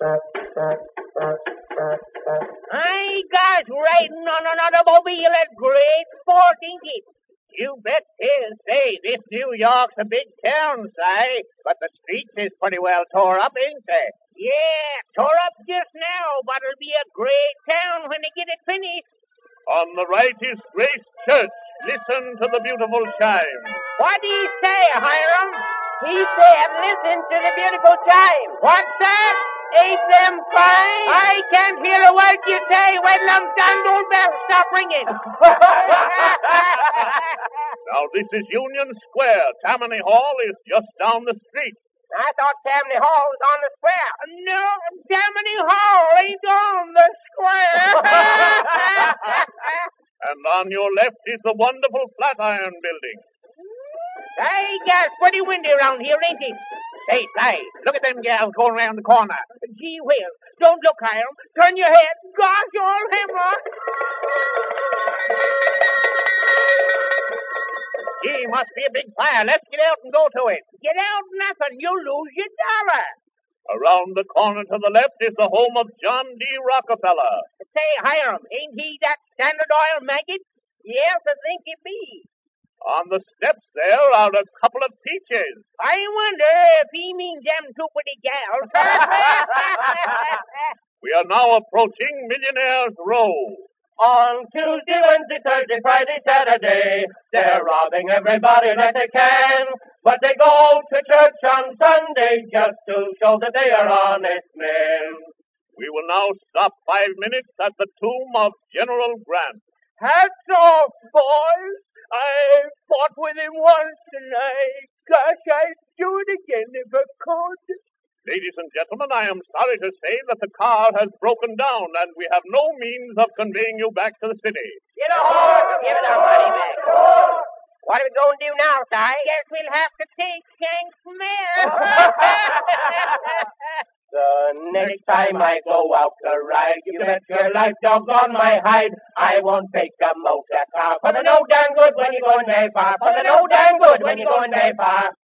I got riding on an automobile at great sport, ain't it? You bet he'll say this New York's a big town, Si, but the streets is pretty well tore up, ain't they? Yeah, tore up just now, but it'll be a great town when they get it finished. On the right is Grace Church. Listen to the beautiful chime. What do you say, Hiram? He said, listen to the beautiful chime. What's that? Ain't them fine? I can't hear a word you say when them damned old bells stop ringing. Now, this is Union Square. Tammany Hall is just down the street. I thought Tammany Hall was on the square. No, Tammany Hall ain't on the square. And on your left is the wonderful Flatiron Building. Hey, it's pretty windy around here, ain't it? Say, look at them gals going around the corner. Gee whiz, don't look, Hiram. Turn your head. Gosh, old hemlock. Gee, must be a big fire. Let's get out and go to it. Get out nothing. You'll lose your dollar. Around the corner to the left is the home of John D. Rockefeller. Say, Hiram, ain't he that Standard Oil maggot? Yes, I think he be. On the steps there are a couple of peaches. I wonder if he means them two pretty gals. We are now approaching Millionaire's Row. On Tuesday, Wednesday, Thursday, Friday, Saturday, they're robbing everybody that they can. But they go to church on Sunday just to show that they are honest men. We will now stop 5 minutes at the tomb of General Grant. Hats off, boys. I fought with him once, and gosh, I'd do it again if I could. Ladies and gentlemen, I am sorry to say that the car has broken down, and we have no means of conveying you back to the city. Get a horse, give it our money back. What are we going to do now, Si? Guess we'll have to take Shank's mare. The next time I go out to ride, you bet your life doggone my hide, I won't take a motor car. For the no damn good when you're going very far. For the no damn good when you're going very far.